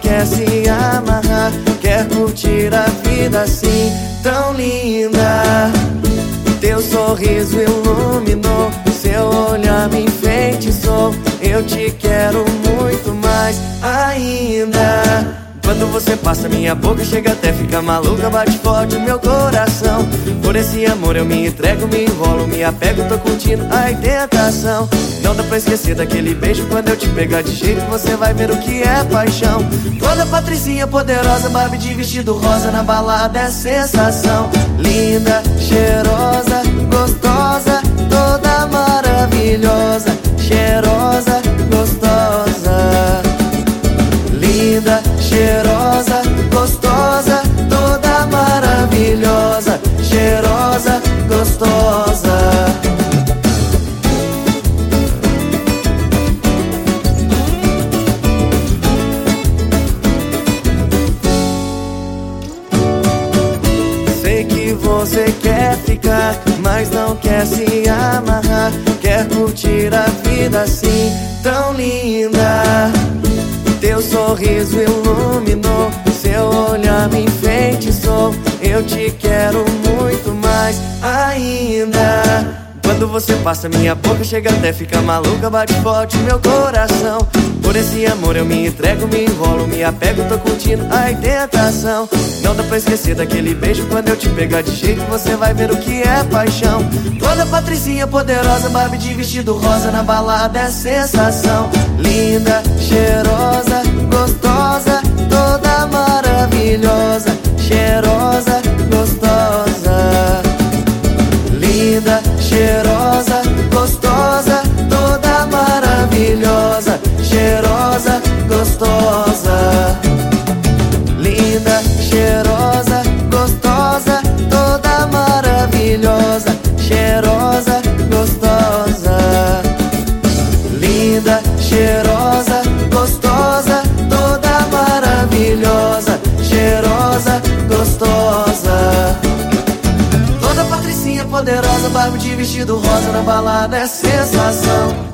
quer se amarrar, quer curtir a vida assim, tão linda. Teu sorriso iluminou, seu olhar me enfeitiçou. Eu te quero muito mais ainda. Quando você passa minha boca, chega até ficar maluca, bate forte o meu coração. Por esse amor eu me entrego, me enrolo, me apego, tô curtindo a tentação. Não dá pra esquecer daquele beijo, quando eu te pegar de jeito você vai ver o que é paixão. Toda patricinha poderosa, Barbie de vestido rosa, na balada é sensação. Linda, cheirosa, gostosa, toda maravilhosa. Cheirosa, gostosa. Linda, cheirosa, gostosa, toda maravilhosa. Cheirosa, gostosa. Sei que você quer ficar, mas não quer se amarrar, quer curtir a vida assim, tão linda. Teu sorriso iluminou, seu olhar me enfeitiçou. Eu te quero muito mais ainda. Quando você passa minha boca, chega até ficar maluca, bate forte meu coração. Por esse amor eu me entrego, me enrolo, me apego, tô curtindo a tentação. Não dá pra esquecer daquele beijo, quando eu te pegar de jeito você vai ver o que é paixão. Toda patricinha poderosa, Barbie de vestido rosa, na balada é sensação. Linda, cheirosa, gostosa, toda maravilhosa. Cheirosa, gostosa. Linda, cheirosa, gostosa, toda maravilhosa. Cheirosa, gostosa. Linda, cheirosa, gostosa, toda maravilhosa. Cheirosa, gostosa. Linda, cheirosa, gostosa, toda maravilhosa. Cheirosa, gostosa. Toda patricinha poderosa, Barbie de vestido rosa, na balada é sensação.